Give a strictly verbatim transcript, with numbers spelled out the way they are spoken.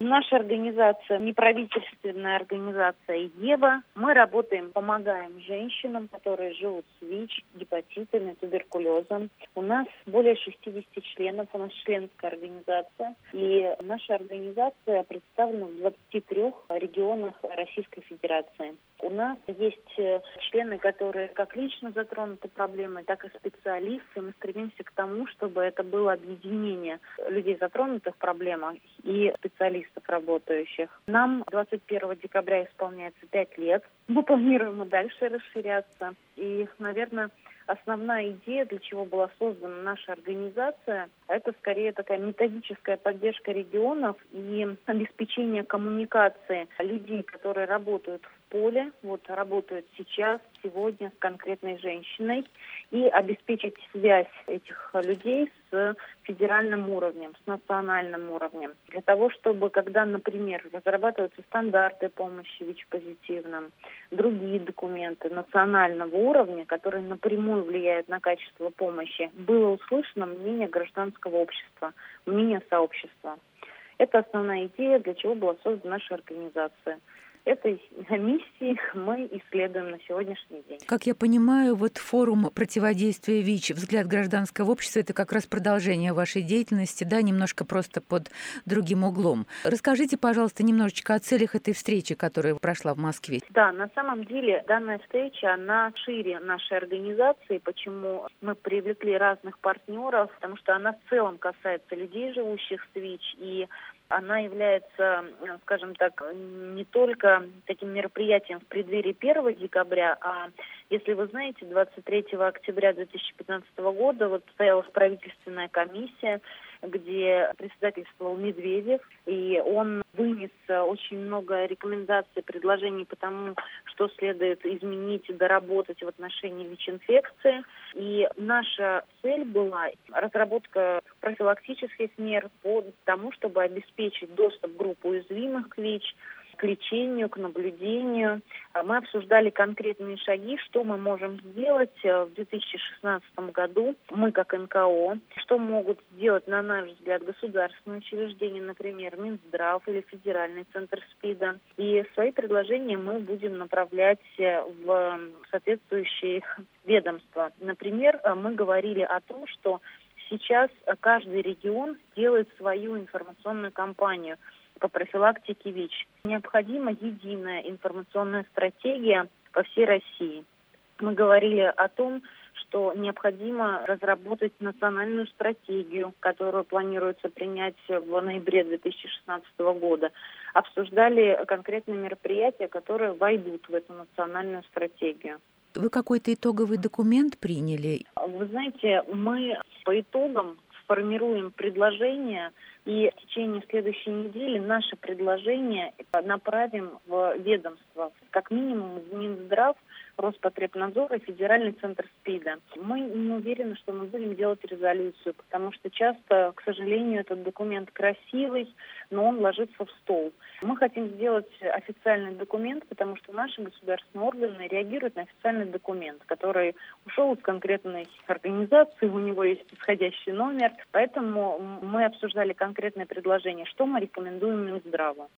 Наша организация, неправительственная организация «Ева». Мы работаем, помогаем женщинам, которые живут с ВИЧ, гепатитами, туберкулезом. У нас более шестидесяти членов, у нас членская организация. И наша организация представлена в двадцати трёх регионах Российской Федерации. У нас есть члены, которые как лично затронуты проблемой, так и специалисты. Мы стремимся к тому, чтобы это было объединение людей, затронутых проблемой, и специалистов, работающих. Нам двадцать первого декабря исполняется пять лет. Мы планируем и дальше расширяться. И, наверное, основная идея, для чего была создана наша организация, это скорее такая методическая поддержка регионов и обеспечение коммуникации людей, которые работают в поле, вот работают сейчас, сегодня с конкретной женщиной, и обеспечить связь этих людей с федеральным уровнем, с национальным уровнем. Для того, чтобы, когда, например, разрабатываются стандарты помощи ВИЧ-позитивным, другие документы национального уровня, которые напрямую влияют на качество помощи, было услышано мнение гражданского общества, мнение сообщества. Это основная идея, для чего была создана наша организация. Этой миссии мы исследуем на сегодняшний день. Как я понимаю, вот форум противодействия ВИЧ «Взгляд гражданского общества» — это как раз продолжение вашей деятельности, да, немножко просто под другим углом. Расскажите, пожалуйста, немножечко о целях этой встречи, которая прошла в Москве. Да, на самом деле данная встреча, она шире нашей организации. Почему мы привлекли разных партнеров? Потому что она в целом касается людей, живущих с ВИЧ, и она является, скажем так, не только таким мероприятием в преддверии первого декабря, а, если вы знаете, двадцать третьего октября две тысячи пятнадцатого года вот состоялась правительственная комиссия, где председательствовал Медведев, и он вынес очень много рекомендаций, предложений по тому, что следует изменить и доработать в отношении ВИЧ-инфекции. И наша цель была разработка профилактических мер по тому, чтобы обеспечить доступ групп уязвимых к ВИЧ, к лечению, к наблюдению. Мы обсуждали конкретные шаги, что мы можем сделать в две тысячи шестнадцатом году, мы как эн ка о, что могут сделать, на наш взгляд, государственные учреждения, например, Минздрав или Федеральный центр СПИДа. И свои предложения мы будем направлять в соответствующие ведомства. Например, мы говорили о том, что сейчас каждый регион делает свою информационную кампанию по профилактике ВИЧ. Необходима единая информационная стратегия по всей России. Мы говорили о том, что необходимо разработать национальную стратегию, которую планируется принять в ноябре две тысячи шестнадцатого года. Обсуждали конкретные мероприятия, которые войдут в эту национальную стратегию. Вы какой-то итоговый документ приняли? Вы знаете, мы по итогам формируем предложения, и в течение следующей недели наше предложение направим в ведомство. Как минимум в Минздрав, Роспотребнадзор и Федеральный центр СПИДа. Мы не уверены, что мы будем делать резолюцию, потому что часто, к сожалению, этот документ красивый, но он ложится в стол. Мы хотим сделать официальный документ, потому что наши государственные органы реагируют на официальный документ, который ушел из конкретной организации, у него есть исходящий номер. Поэтому мы обсуждали конкретное предложение, что мы рекомендуем Минздраву.